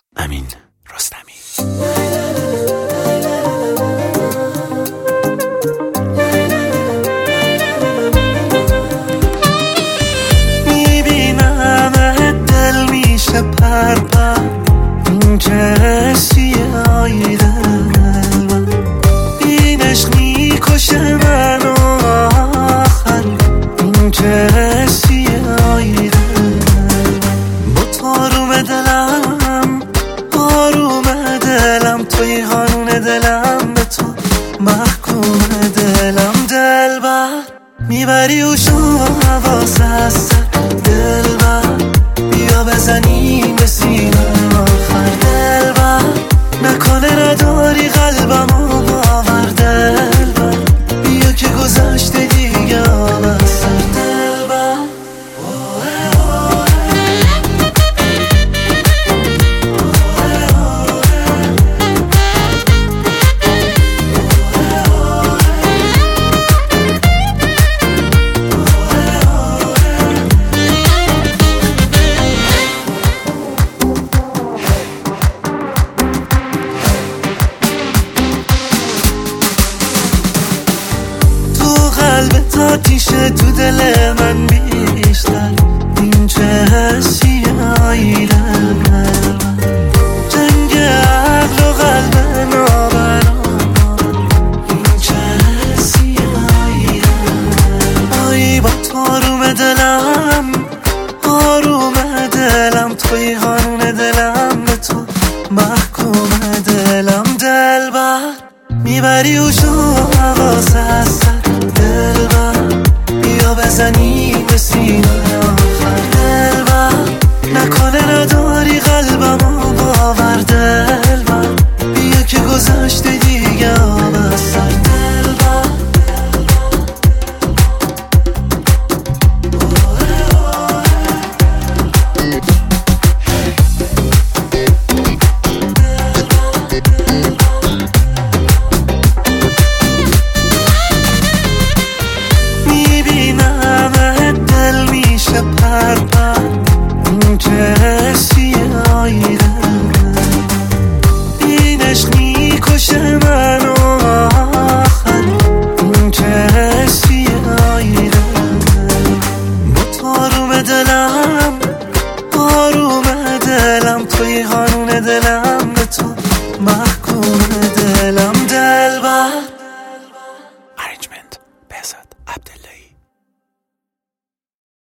امین رستمی. میبینم دل میشه پرپر این که سیاهی دل این عشق میکشه منو آخر این که سیاهی دل با تاروم دلم آروم دلم توی قانون دلم به تو محکوم دلم دلبر میبری و شما حواس هست دلبر بیا بزنیم به سینه آخر دلبر نکنه نداری قلبم و باور دلبر بیا که گذشته دیگه آب از سر دلبر قلبت آتیشه تو دل من بیشتر این چه حسیایی دل جنگ عقل و قلب نابران این چه حسیایی دل آیی با تاروم دلم آروم دلم توی قانون دلم به تو محکوم دلم دلبر میبری و شو حواس هست دلبر بیا بزنی به سینه آخر دلبر نکنه نداری قلبم و باور دلبر بیا که گذشته دیگه آب از سر دلبر پرپر این که سیاهی دل این عشق میکشه منو آخر این که سیاهی دل با تاروم دلم آروم دلم توی قانون دلم